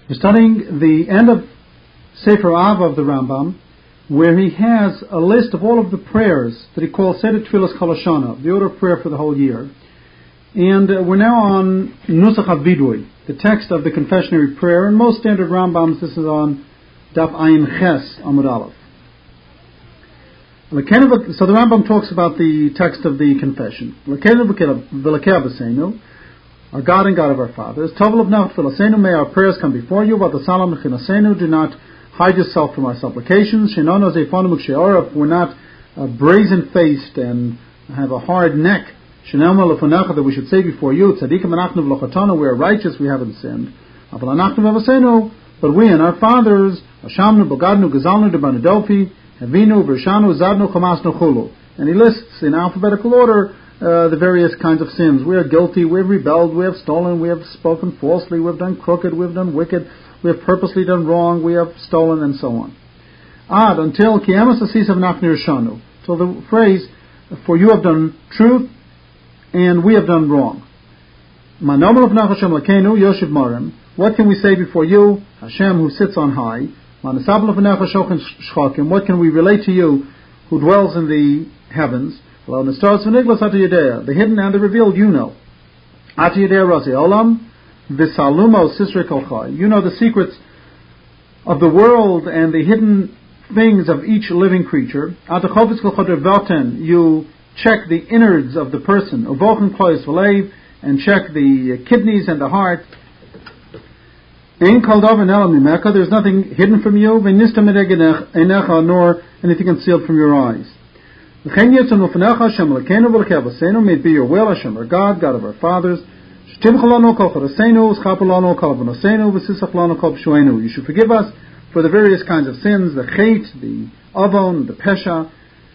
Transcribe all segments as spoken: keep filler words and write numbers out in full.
We're studying the end of Sefer Av of the Rambam, where he has a list of all of the prayers that he calls Seder Tfilas Kol Hashana, the order of prayer for the whole year. And uh, we're now on Nusach HaVidui, the text of the confessionary prayer. In most standard Rambams, this is on Daf Ayin Ches Amud Aleph. So the Rambam talks about the text of the confession. Our God and God of our fathers, may our prayers come before you, do not hide yourself from our supplications. We're not uh, brazen-faced and have a hard neck. That we should say before you, we are righteous, we haven't sinned. But we and our fathers, and he lists in alphabetical order uh, the various kinds of sins. We are guilty, we have rebelled, we have stolen, we have spoken falsely, we have done crooked, we have done wicked, we have purposely done wrong, we have stolen, and so on. Ad, until Kiyamas Asis of Nachnir Shanu, till the phrase, for you have done truth, and we have done wrong. What can we say before you, Hashem who sits on high? What can we relate to you who dwells in the heavens? The hidden and the revealed you know. You know the secrets of the world and the hidden things of each living creature. You check the innards of the person, and check the kidneys and the heart. There's nothing hidden from you, nor anything concealed from your eyes. May it be your will, Hashem, our God, God of our fathers. You should forgive us for the various kinds of sins, the chet, the avon, the pesha,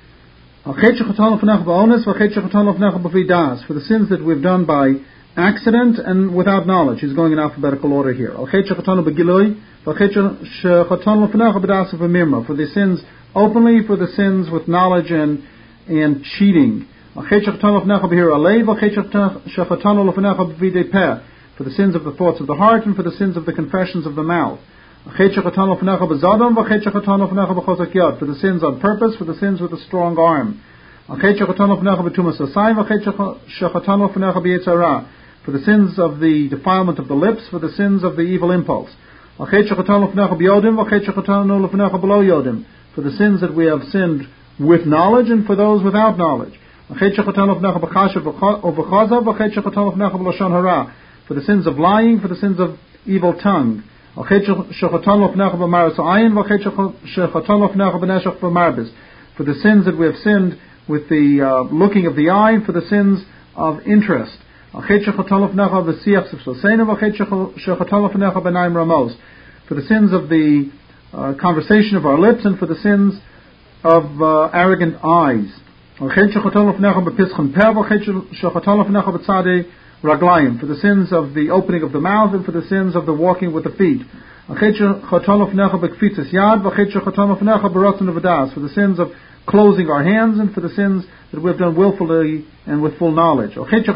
for the sins that we've done by accident and without knowledge. He's going in alphabetical order here. For the sins openly, for the sins with knowledge and and cheating. For the sins of the thoughts of the heart and for the sins of the confessions of the mouth. For the sins on purpose, for the sins with a strong arm. For the sins of the defilement of the lips, for the sins of the evil impulse. For the sins that we have sinned with knowledge and for those without knowledge. For the sins of lying, for the sins of evil tongue. For the sins that we have sinned with the uh, looking of the eye, and for the sins of interest. For the sins of the uh, conversation of our lips and for the sins of uh, arrogant eyes. For the sins of the opening of the mouth and for the sins of the walking with the feet. For the sins of closing our hands and for the sins that we have done willfully and with full knowledge. For the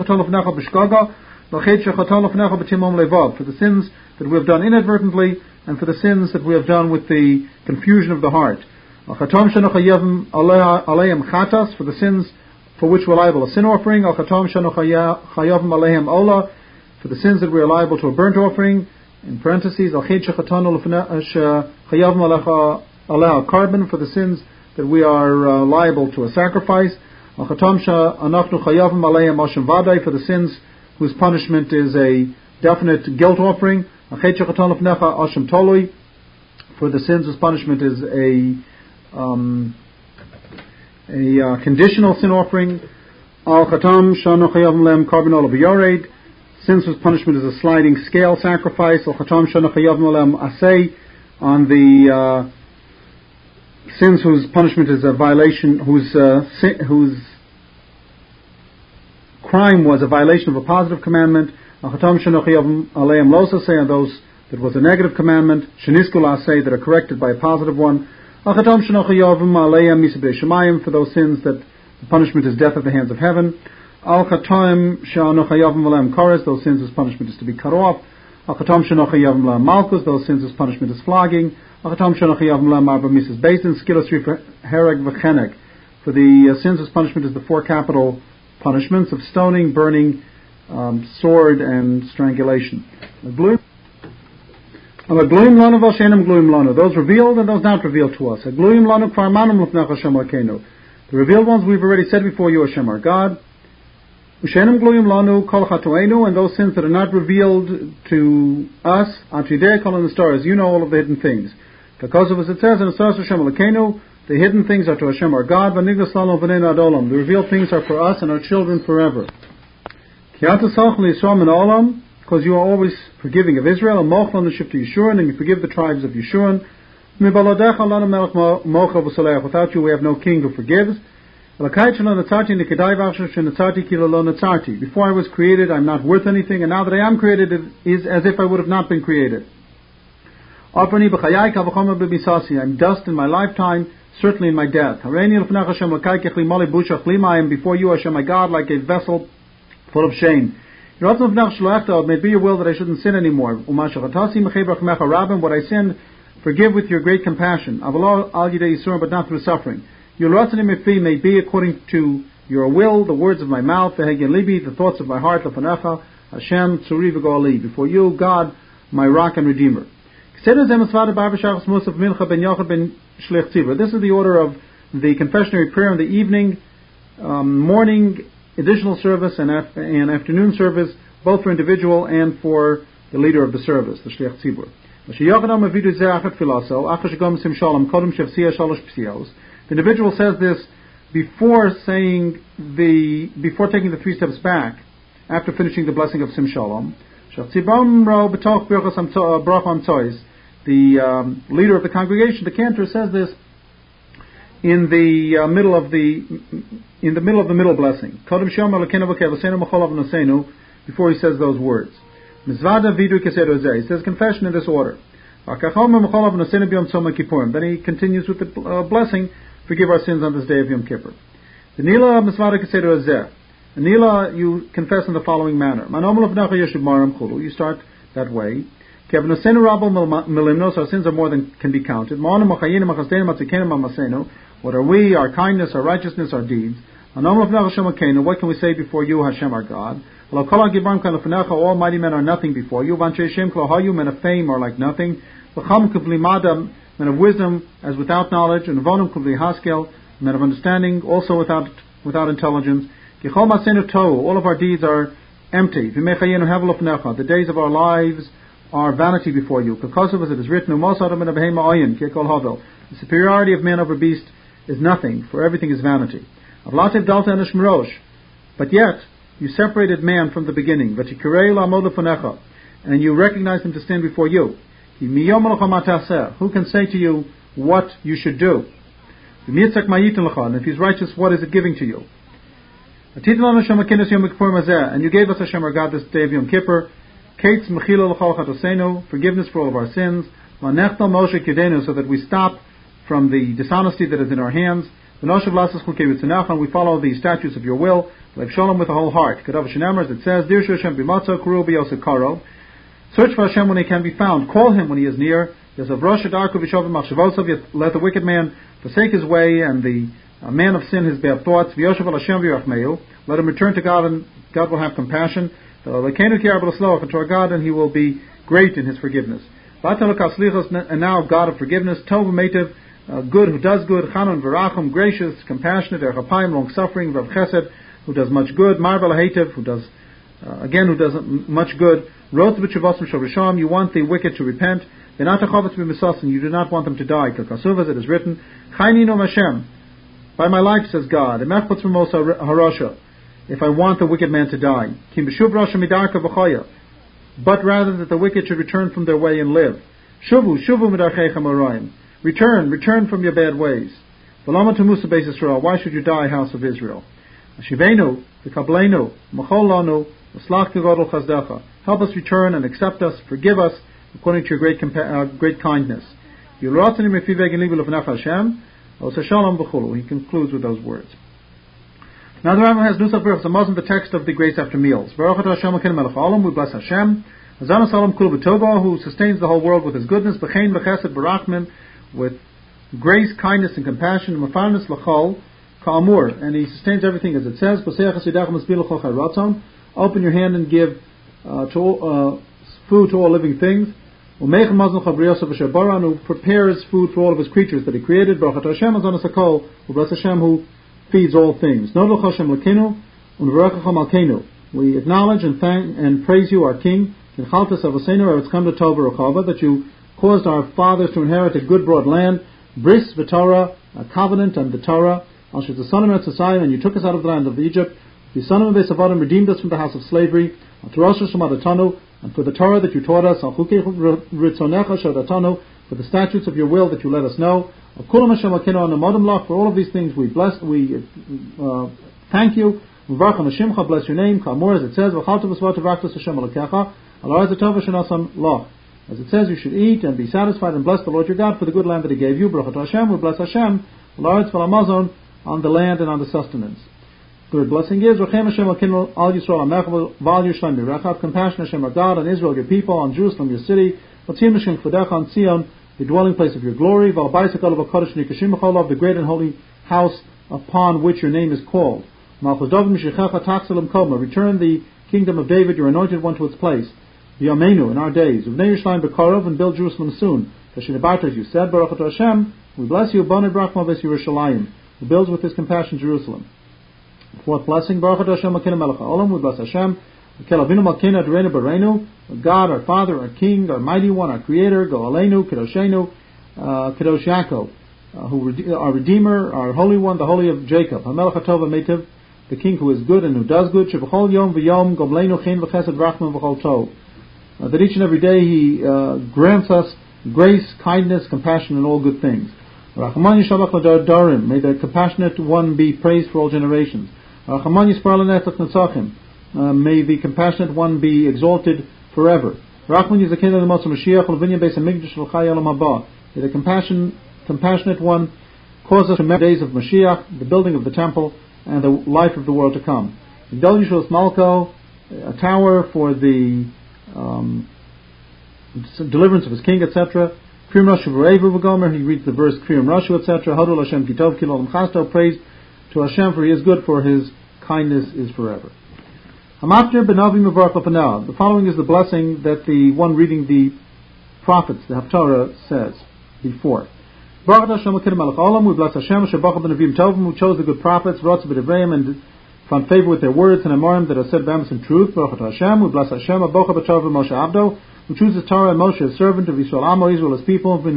sins that we have done inadvertently and for the sins that we have done with the confusion of the heart. For the sins for which we're liable a sin offering. For the sins that we are liable to a burnt offering. In parentheses, carbon, for the sins that we are uh, liable to a sacrifice. For the sins whose punishment is a definite guilt offering. For the sins whose punishment is a um, a uh, conditional sin offering. Sins whose punishment is a sliding scale sacrifice. On the uh, sins whose punishment is a violation, whose uh, sin, whose crime was a violation of a positive commandment. On those that was a negative commandment, that are corrected by a positive one. For those sins that the punishment is death at the hands of heaven. Those sins whose punishment is to be cut off. Achatom shenochi yavim la malchus, those sins whose punishment is flogging. Achatom shenochi yavim la marba mises basin, skilos for hereg v'chenek. For the uh, sins whose punishment is the four capital punishments of stoning, burning, um, sword, and strangulation. Those revealed and those not revealed to us. The revealed ones we've already said before you, Hashem our God. And those sins that are not revealed to us, calling the stars, you know all of the hidden things. Because of as it says in the stars Hashem Elokeinu, the hidden things are to Hashem our God. The revealed things are for us and our children forever. Because you are always forgiving of Israel, and Mochel the ship to Yeshurun, and you forgive the tribes of Yeshurun. Without you we have no king who forgives. Before I was created, I'm not worth anything, and now that I am created, it is as if I would have not been created. I'm dust in my lifetime, certainly in my death. I am before you, Hashem my God, like a vessel full of shame. It may be your will that I shouldn't sin anymore. What I sinned, forgive with your great compassion, but not through suffering. May be according to your will, the words of my mouth, the thoughts of my heart, Hashem, before you, God, my rock and redeemer. This is the order of the confessionary prayer in the evening, um, morning, additional service, and, af- and afternoon service, both for individual and for the leader of the service, the Shliach Tzibur. The individual says this before saying the before taking the three steps back, after finishing the blessing of Sim Shalom. The um, leader of the congregation, the cantor, says this in the uh, middle of the in the middle of the middle blessing. Before he says those words. He says confession in this order. Then he continues with the uh, blessing, forgive our sins on this day of Yom Kippur. The Nila Nila, you confess in the following manner. You start that way. Our sins are more than can be counted. What are we, our kindness, our righteousness, our deeds? What can we say before you, Hashem our God? Almighty men are nothing before you. Men of fame are like nothing. Men of wisdom as without knowledge. And men of understanding also without without intelligence. All of our deeds are empty. The days of our lives are vanity before you. Because of as it is written, the superiority of man over beast is nothing, for everything is vanity. But yet, you separated man from the beginning, and you recognized him to stand before you. Who can say to you what you should do? And if he's righteous, what is it giving to you? And you gave us, Hashem our God, this day of Yom Kippur, forgiveness for all of our sins, so that we stop from the dishonesty that is in our hands, and we follow the statutes of your will, like Shalom with the whole heart. As it says, search for Hashem when he can be found, call him when he is near. Let the wicked man forsake his way, and the a man of sin his bad thoughts. Let him return to God, and God will have compassion. And to our God, and he will be great in his forgiveness. And now, God of forgiveness, Tov Meitav, uh, good, who does good, Chanon V'rachum, gracious, compassionate, Erchapayim, long-suffering, Rav Chesed, who does much good, Marvel Hatev, who does, uh, again, who does much good, Rot B'Chuvasim Shal Risham, you want the wicked to repent, V'nata Chavetz B'Misasin, you do not want them to die, K'Kasuv, as it is written, Chayni Nom Hashem, by my life, says God, Emech Putz V'Mos HaRasha, if I want the wicked man to die. Kim b'shuv rasha midarka v'choya. But rather that the wicked should return from their way and live. Shuvu, shuvu midarcheichem orayim. Return, return from your bad ways. V'lama temusa beis Yisrael. Why should you die, house of Israel? Ashivenu, v'kablenu, macholanu, v'slach t'godol chazdecha. Help us return and accept us, forgive us, according to your great compa- uh, great kindness. Yulratani mefiveg and libu l'fnach Hashem, osa shalom v'chulu. He concludes with those words. Now the Rambam has Nusaf Baruch Zamazim, the text of the grace after meals. Baruch Hashem Elokeinu melech haolam, we bless Hashem, Hazana Salam Kul B'Tova, who sustains the whole world with his goodness, B'chein B'chesed B'rachmim, with grace, kindness, and compassion, M'farnes L'chol, Ka'amur, and he sustains everything as it says, open your hand and give uh, to all, uh, food to all living things, who prepares food for all of his creatures that he created, Baruch Hashem Hazana Sakol, who bless Hashem who feeds all things. We acknowledge and thank and praise you, our King, that you caused our fathers to inherit a good broad land, bris v'Torah, a covenant and the Torah, and you took us out of the land of Egypt, the son of Besavadim redeemed us from the house of slavery, and for the Torah that you taught us, for the statutes of your will that you let us know, for all of these things we bless, we uh, thank you. Bless your name, as it says, as it says, you should eat and be satisfied and bless the Lord your God for the good land that He gave you. Baruch Hashem, we bless Hashem, on the land and on the sustenance. Third blessing is Rechem Hashem Alkinu Al Yisrael Amechel Val Yerushalayim Mirechav. Compassion Hashem our God on Israel your people, on Jerusalem your city. Vatzim Hashem Kvodecha on Sion, the dwelling place of your glory. Val Bayis Hakol of Hakadosh Nikashim Cholav, the great and holy house upon which your name is called. Malchus David Mishichecha Taxelim Koma. Return the kingdom of David, your anointed one, to its place. V'Yameinu in our days. Uvnei Yerushalayim Bekarov, and build Jerusalem soon. Kashinebarta, as you said, Baruch Hashem, we bless you. Boned Brachma Ves Yerushalayim, who builds with His compassion Jerusalem. Fourth blessing, Baruch Hashem Makina Melech HaOlam, we bless Hashem. Kelavinu Makina Adreinu Bereinu, God, our Father, our King, our Mighty One, our Creator, Go Aleinu, Kedoshenu, Kedosh Yaakov, uh, who our Redeemer, our Holy One, the Holy of Jacob. HaMelech HaTov HaMeitiv, the King who is good and who does good. Shebechol Yom V'Yom Gomleinu Chen V'Chesed Rachman V'Chol Tov. That each and every day He uh, grants us grace, kindness, compassion, and all good things. Rachman Yishalach L'Darim, may the compassionate one be praised for all generations. Rachman Yispar L'Netzach Netzachim, may the compassionate one be exalted forever. Rachman Yizaken L'Motz Mashiach L'Vinyan Beis HaMikdash L'Chai Olam Haba, may the compassion, compassionate one cause us to remember the days of Mashiach, the building of the temple, and the life of the world to come. Gdol Yishuas Malko, a tower for the um, deliverance of his king, et cetera. Kriyam Rashu V'Reivu V'Gomer, he reads the verse Kriyam Rashu, et cetera. Hadol Hashem Kitov Kilol Chasto, praise to Hashem for He is good, for His kindness is forever. Hamafter Benavi Mevarach L'Panav. The following is the blessing that the one reading the prophets, the Haftarah, says before. Baruch Hashem L'Kidem Melech Olam, we bless Hashem, Shabbat B'Navim Tovim, who chose the good prophets, Rotz B'Devreim, and found favor with their words, and Amorim that are said B'Emes in truth. Baruch Hashem, we bless Hashem, Abocha B'Tov Moshe Abdo, who chooses Torah and Moshe as servant of Yisrael Amo, Israel as people, and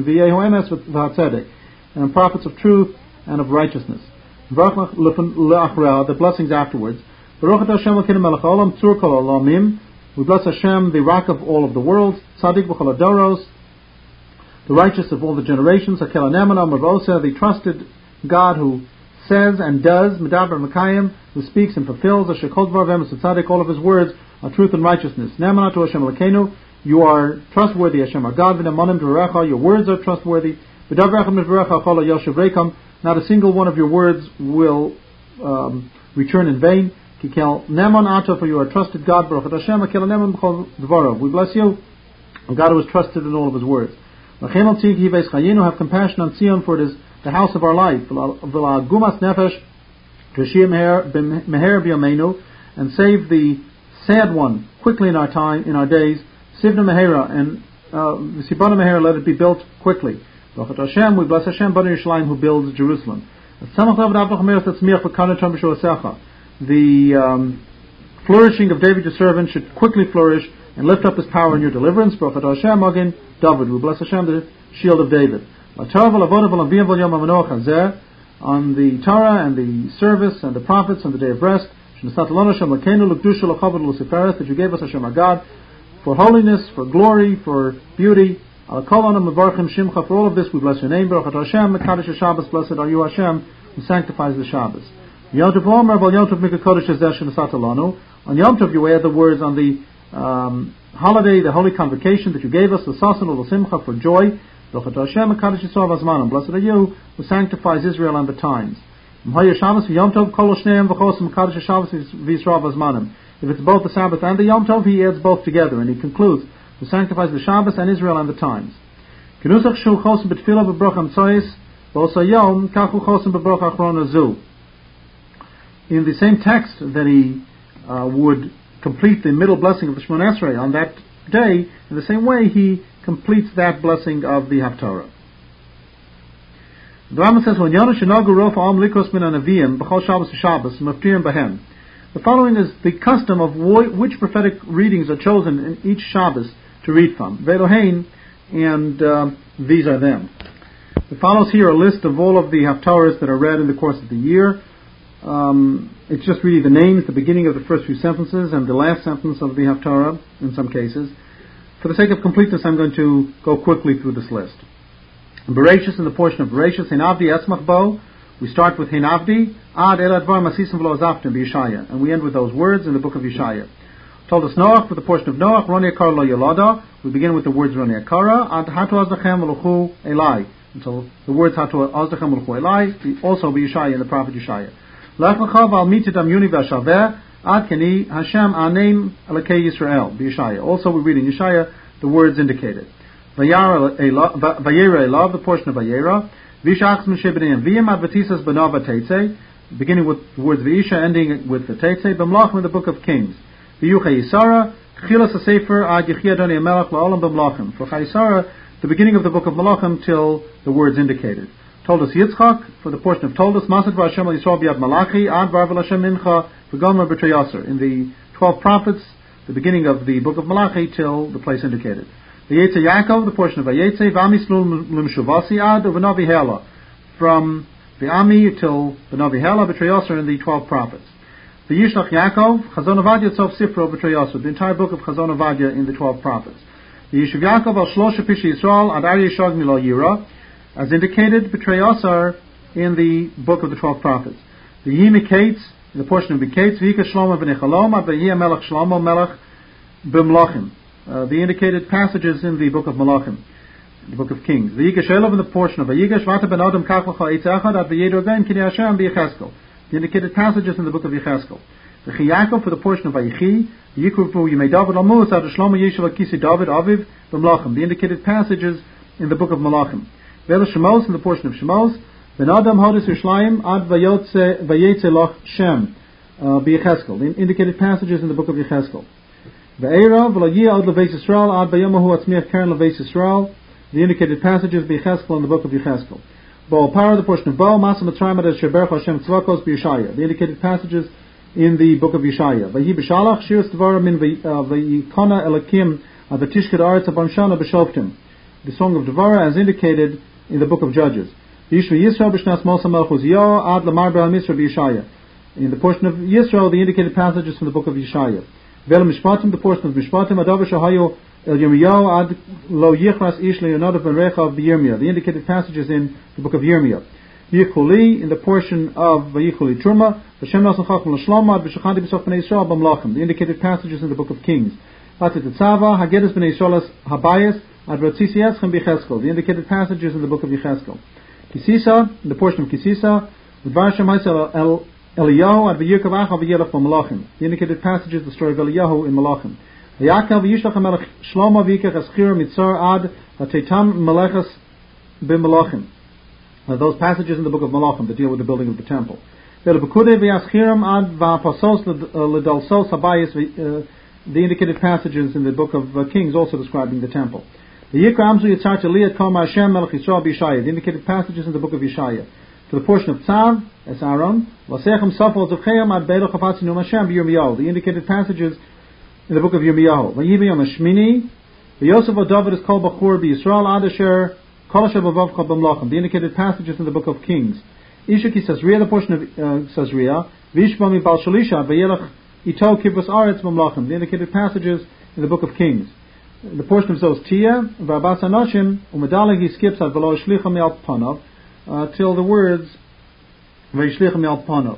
and prophets of truth and of righteousness. The blessings afterwards. Baruch Hashem L'Kidem Melech Olam, Tzur Kol Olamim, we bless Hashem, the rock of all of the world, Tzadik B'Chol Adoros, the righteous of all the generations, Hakel Anemana Mavosa, the trusted God who says and does, Medaber Mekayim, who speaks and fulfills, Ashekol Dvar V'Emes Tzadik, all of His words are truth and righteousness. Nemana to Hashem L'Keinu, you are trustworthy, Hashem our God. V'Nemonim D'Varecha, your words are trustworthy. V'Davrechem D'Varecha Chol Yoshev Rekam, not a single one of your words will um, return in vain. Kikel Nemon Ato, for you are trusted God. Baruch Hashem Hakel Nemon B'Chol Dvarav, we bless you, a God who is trusted in all of His words. Have compassion on Sion, for it is the house of our life. And save the sad one quickly in our time, in our days. Sivna Mehera, and Sibana Mehera, let it be built quickly. Baruch Hashem, we bless Hashem, Bani Yerushalayim, who builds Jerusalem. The um, flourishing of David your servant should quickly flourish and lift up his power in your deliverance. Baruch Hashem, Magin David, we bless Hashem, the shield of David. On the Torah and the service and the prophets and the day of rest, that you gave us, Hashem our God, for holiness, for glory, for beauty. For all of this we bless your name. Baruch Hashem, Mekadosh Shabbos, blessed are you, Hashem, who sanctifies the Shabbos. On Yom Tov you add the words on the um, holiday, the holy convocation that you gave us, the Sasan ul Simcha, for joy. Baruch Hashem, Mekadosh Yisrael V'Zmanim, blessed are you, who sanctifies Israel and the times. If it's both the Sabbath and the Yom Tov, he adds both together, and he concludes, who sanctifies the Shabbos and Israel and the times. In the same text that he uh, would complete the middle blessing of the Shemona Esrei on that day, in the same way he completes that blessing of the Haftarah. The Rambam says, "When Yonash Shenogu Rof Am Likos Min Anavim B'chol Shabbos Shabbos Maftirim Bahem." The following is the custom of which prophetic readings are chosen in each Shabbos to read from. Velohein, and uh, these are them. It follows here a list of all of the Haftarahs that are read in the course of the year. Um, it's just really the names, the beginning of the first few sentences, and the last sentence of the Haftarah in some cases. For the sake of completeness, I'm going to go quickly through this list. Bereshis, in the portion of Bereshis, Hinavdi Esmach Bo. We start with Hinavdi, Ad Eladvar Masisim V'lo Azaftim B'Yishaya, and we end with those words in the book of Yeshaya. Told us Noach, for the portion of Noach, Roni Akar Lo Yolada. We begin with the words Roni Akara, Ad Hatu Azdachem V'Luchu Elai, until the words Hatu Azdachem V'Luchu Elai, also B'Yishaya in the prophet Yeshaya. Lech L'chav Al Mitit Amyuni V'Ashaveh, Ad Keni Hashem Aneim Elokei Yisrael B'Yeshaya. Also we read in Yeshaya the words indicated. Vayera Elav, the portion of Vayera. Vishach Moshe B'nei Enviim Ad V'Tisas B'Nav V'Teitzei, beginning with the words V'Isha, ending with the Teitzei. B'Mlachim, in the book of Kings. V'Yu Chayisara, Chilas HaSefer Ad Yechi Adoni HaMelech La'olam B'Mlachim. For Chayisara, the beginning of the book of Malachim till the words indicated. Told us Yitzchak, for the portion of Told us, Masad V'Hashem Al Yisrael B'Yad Malachi, Ad Varvel Hashem Mincha, V'Gomer B'Treyasar. In the twelve prophets, the beginning of the book of Malachi till the place indicated. V'Yetze Yaakov, the portion of V'Yetze, V'Amislu L'Mshuvasi Ad, V'Navi Hela. From the Ami till the Navi Hela, B'Treyasar, in the twelve prophets. The Yishlach Yaakov, Chazon Avadia Tzof Sifro B'Treyasar, the entire book of Chazon Avadia in the twelve prophets. The Yishuv Yaakov Al Shlosh Pishi Yisrael Ad Aryeh Shog Milo Yira, as indicated, B'Treyasar, in the book of the twelve prophets. The Yimikates, in the portion of Mikates, V'Yika Shlomo V'nei Chalom Ad V'Yia Melech Shlomo Melech B'Mlachim. Uh, the indicated passages in the book of Malachim, the book of Kings. The Yigash Elov, in the portion of Yigash, Vata Ben Adam Kach L'cha Eitz Echad Ad V'Yedo Ben K'nei Hashem B'Yecheskel. The indicated passages in the book of Yecheskel. The Chiyakov, for the portion of Vayichi, the Yikuv Yimei David Lamus Ad Shlomo Yeshiva Kisi David Aviv B'Mlachim. The indicated passages in the book of Malachim. V'Elo Shemos, in the portion of Shemos. Ben Adam Hodis Yerushalayim Ad Vayetze Loch Shem B'Yecheskel. The indicated passages in the book of Yecheskel. Ve'era v'layia ad leveis Yisrael ad bayomahu atzmiach karen leveis Yisrael. The indicated passages B'Yecheskel in the book of Yecheskel. Bo Para, the portion of Bo, Masa Mitzrayim ad Sheberach Hashem Tzvakos B'Yeshaya. The indicated passages in the book of Yeshaya. V'hi b'shalach shiras dvara min v'yikona elakim ad v'tishked aretz abamshana b'shoftim. The song of Devara, as indicated in the book of Judges. Yishva Yisrael b'shnas Mosa Melech Uziyahu ad lamar b'Hamisra B'Yeshaya. In the portion of Yisrael, the indicated passages from the book of Yeshaya. Vel Mishpatim, the portion of Mishpatim, Adav Shahayo El Yirmiyahu ad Lo Yichras Ish Leonadav Ben Recha of Yirmiyah. The indicated passages in the book of Yirmiyah. Yichuli, in the portion of Vayichuli Truma, Hashem Nasan Chacham L'Shlomo ad B'Shachadi B'Sof B'nei Yisrael B'Mlachim. The indicated passages in the book of Kings. Atit Tzava Hagedes B'nei Yisrael Habayis ad Ratzisi Eschem B'Yecheskel. The indicated passages in the book of Yecheskel. Kisisa, in the portion of Kisisa, Dvar Hashem Ha'isel El Eliyahu ad v'yirkav achav v'yelach b'malachim. The indicated passages, the story of Eliyahu in Malachim. V'yakav v'yishlach ha'melech Shlomo v'yikach eschir mitzar ad ha'teitam melechas b'malachim. Those passages in the book of Malachim that deal with the building of the temple. V'elebekudei v'yaschiram ad v'apasos l'dalsos habayis. The indicated passages in the book of uh, Kings also describing the temple. V'yikra amzu yitzar teliyat kol ma'ashem melech Yisrael b'Yeshaya. The indicated passages in the book of Yeshaya. To the portion of Tzav, as Aaron, the indicated passages in the book of Yirmiyahu. The indicated passages in the book of Kings. Ishaki Sazria, the portion of uh, Sazria. The indicated passages in the book of Kings. The portion of Zostia, he skips at Velo Shlicham Yal Panav. Uh, till the words Vayishlichim Yal Panav.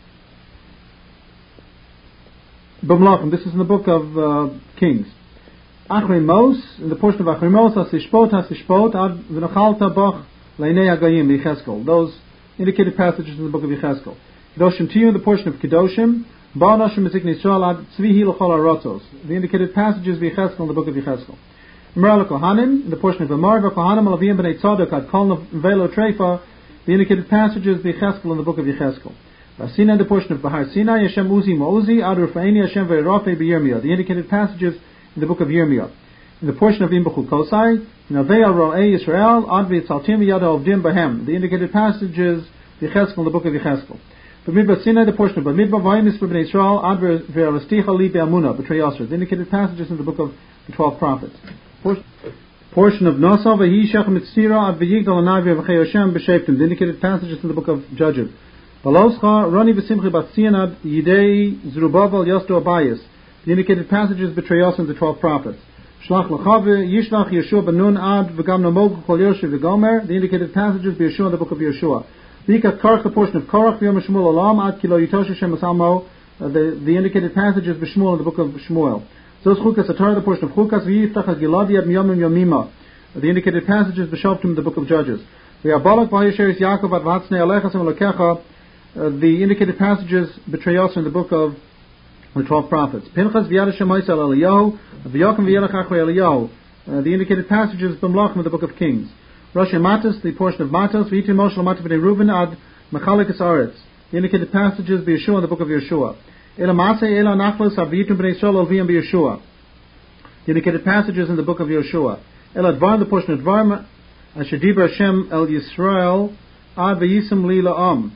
B'Mlachim. This is in the book of uh, Kings. Achrei Mos, in the portion of Achrei Mos, Hasishpot Hasishpot Ad V'Nachalta Bach Leinei Agayim Yecheskel. Those indicated passages in the book of Yecheskel. Kedoshim Tiyu, in the portion of Kedoshim, The indicated passages Yechezkel in the book of Yechezkel. Imral Kohanim, in the portion of Amar, Kohanim Alavim B'nei Tzadok Ad Kol Velo Treifa, the indicated passages Yechezkel in the book of Yechezkel. Sinai, the portion of Bahar Sinai, Hashem Uzi Ma'uzi, Ad Rufaini, Hashem Ve'erafe B'Yirmiyah, the indicated passages in the book of Yirmiyah. In the portion of Imbechul Kosai, Navei Ro'ei Yisrael, Ad V'Yitzaltim Yada Ovdim Bahem, the indicated passages Yechezkel in the book of Yechezkel. B'midbar Sinai, the portion of B'midbar Vayimis B'nei Yisrael, Ad Ve'Arasticha Li Be'amuna, B'Trei Yasser, the indicated passages in the book of the twelve prophets. Portion of Nasa V'hi Shechem Mitzira, Ad V'yigdal Anavi V'chei Hashem B'Sheptim, the indicated passages in the book of Judges. Baloscha Roni V'Simchi Bat Sianad Yidei Zerubbabel Yosdo Abayis, the indicated passages B'Trei Yasser in the twelve prophets. Shlach L'chave Yishlach Yeshua B'Nun Ad V'gam Namog Kol Yoshev V'Gomer, the indicated passages B'Yeshua in the book of Yeshua. V'Ikat Karach, the portion of Korach V'Yom Shmuel Olam Ad Kilo Yitosh Hashem Asalmo, the the indicated passages B'Shmuel in the book of Shmuel. Zos Chukas Atar, the portion of Chukas V'Yiftach Gilad Yad Miyomim Yomima, the indicated passages B'Shovtim in the book of Judges. V'Yabalak V'Yesheris Yaakov Ad V'Hatznei Alechas Elokecha, the indicated passages B'Trei Yasser in the book of the twelve prophets. Pinchas V'Yad Hashem Moisei El Eliyahu, V'Yokim V'Yelech Achrei Eliyahu, the indicated passages B'Mlachim in the book of Kings. Rosh Matos, the portion of Matos, V'Yitim Moshe L'Matav B'nei Reuben Ad Mechalikas Aretz, the indicated passages B'Yeshua in the book of Yeshua. Ela Masei Ela Nachlas Ad V'Yitim B'nei Yisrael Olviim B'Yeshua, the indicated passages in the book of Yeshua. Ela Dvar, the portion of Dvar, Asher Diber Hashem El Yisrael Ad V'Yisim Li La'am,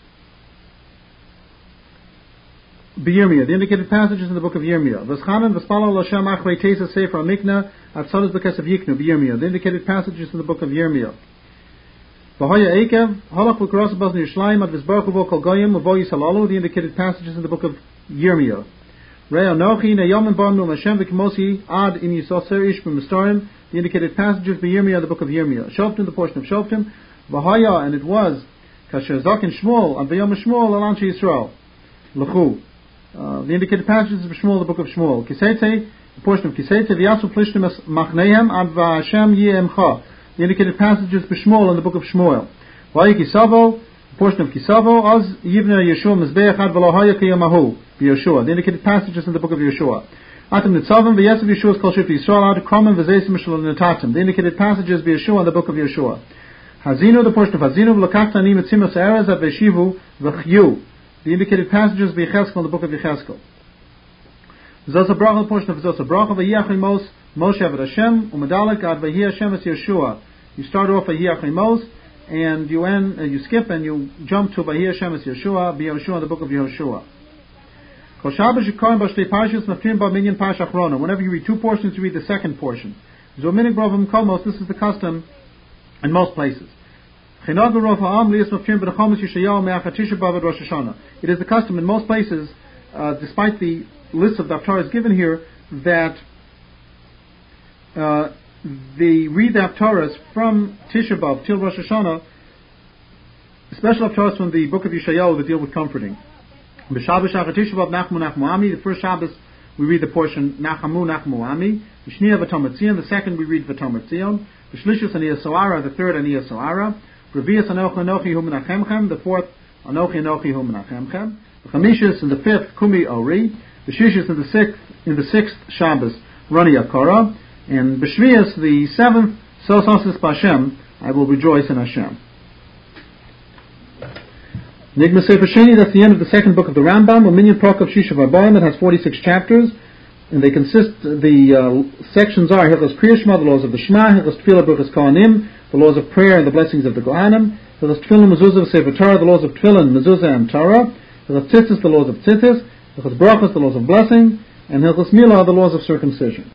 B'Yirmiyah, the indicated passages in the book of Yirmiyah. V'schanan v'spalal Hashem achrei teisa sefer amikna atzadas b'kesav yiknu B'Yirmiyah, the indicated passages in the book of Yirmiyah. V'hoya ekev halach v'karas b'az Yerushalayim ad v'zbaruch uvo kol goyim uvo yisalalu, the indicated passages in the book of Yirmiyah. Rei anochi neyomim b'anu Hashem v'kimosi ad in yisoser ish b'mistarim, the indicated passages B'Yirmiyah in the book of Yirmiyah. Shoftim, the portion of Shoftim. V'hoya, and it was kasher zakin Shmuel ad v'yom Shmuel alanche Yisrael l'chu. Uh, the indicated passages of Shmuel, the book of Shmuel. Kisete, the portion of Kisete, the Yatsu Plishtim Machnehem Ad V'Hashem Yemcha, the indicated passages of Shmuel in the book of Shmuel. Vayi Kisavo, the portion of Kisavo, Az Yivna Yeshua Mizbeach Ad V'Lohaya Kiyamahu, Yeshua, the indicated passages in the book of Yeshua. Atam Nitzavim V'Yesav Yeshua's Kol Shif Yisrael Ad Kromim V'Zeisim Mishal Netatim, the indicated passages of Yeshua in the book of Yeshua. Hazinu, the portion of Hazinu V'Lakakta Ani Mitzimos Erez Ad V'Shivu V'Chyu, the indicated passages of Yechezkel in the book of Yechezkel. Zosa Bracha, the portion of Zosa Bracha, V'Yiachri Mos, Moshe Avad Hashem, Umedalek Ad V'Yi Hashem Es Yeshua. You start off V'Yiachri Mos, and you end, uh, you skip and you jump to V'Yi Hashem Es Yeshua, B'Yehoshua in the book of Yehoshua. Kol Shabbos Yikorim B'Shtei Parshas Mafrim B'Minyan Parsha Achrona. Whenever you read two portions, you read the second portion. Zominik Brovim Kolmos, this is the custom in most places. It is the custom in most places, uh, despite the list of the Haftarahs given here, that uh, they read the Haftarahs from Tisha B'Av till Rosh Hashanah, special Haftarahs from the book of Yeshayahu that deal with comforting. The first Shabbos we read the portion Nachamu Nachmu Ami. The second we read V'Tomer Tzion. The third Aniyah Soara. Revius Anochi Anochi Hu Menachemchem, the fourth Anochi Anochi Hu Menachemchem. The Chamishis and the fifth Kumi Ori. The Shishis and the sixth in the sixth Shabbos Rani Akara. And B'Shvius the seventh Sososis B'Hashem, I will rejoice in Hashem. Nigma Sefer Sheni, that's the end of the second book of the Rambam. A Minyan Prok of Shishav Abayim that has forty-six chapters, and they consist. The uh, sections are Hilchos Kriya Shema, the laws of the Shema, Hilchos Tefillah Bruchas Kohanim, the laws of prayer and the blessings of the Kohanim, Hilchos Tefillah Mezuzah of Sefer Torah, the laws of Tefillah, Mezuzah and Torah, Hilchos Tzitzis, the laws of Tzitzis, Hilchos Brachos, the laws of blessing, and Hilchos Milah, the laws of circumcision.